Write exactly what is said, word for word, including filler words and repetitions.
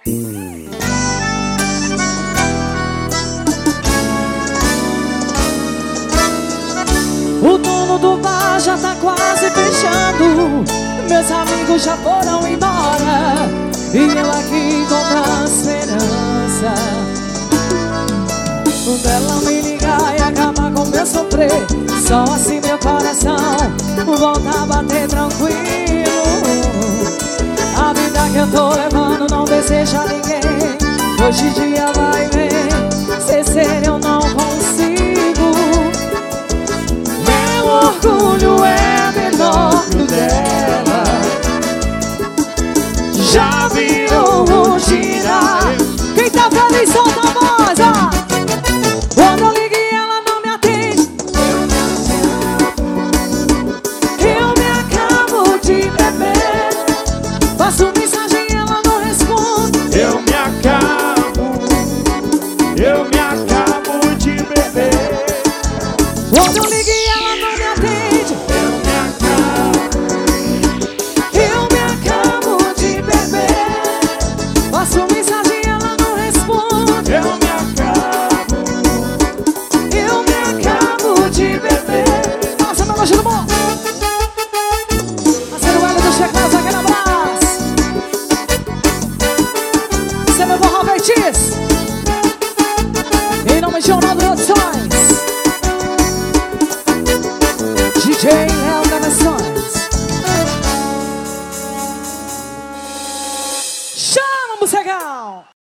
O dono do bar já tá quase fechando, meus amigos já foram embora e eu aqui com a esperança dela me ligar e acabar com meu sofrer. Só assim meu coração volta a bater tranquilo. A vida que eu tô levando não deseja ninguém. Hoje em dia vai ver, ser sério eu não consigo. Meu orgulho é menor que o dela, já virou rotina. Quem tá feliz solta a voz, ó. Quando eu ligo e ela não me atende, eu me acabo de beber. Faço mensagem e ela não responde. Eu me acabo, eu me acabo de beber. Quando eu ligo e ela não me atende, Eu me acabo, eu me acabo de beber. Faço mensagem e ela não responde. eu me acabo, Eu me acabo de beber. Nossa, meu anjo do bom. Parceiro Hélio do Checlas, aquele abraço. Você é meu bom Robertis. Em nome de Ronaldo Produções, D J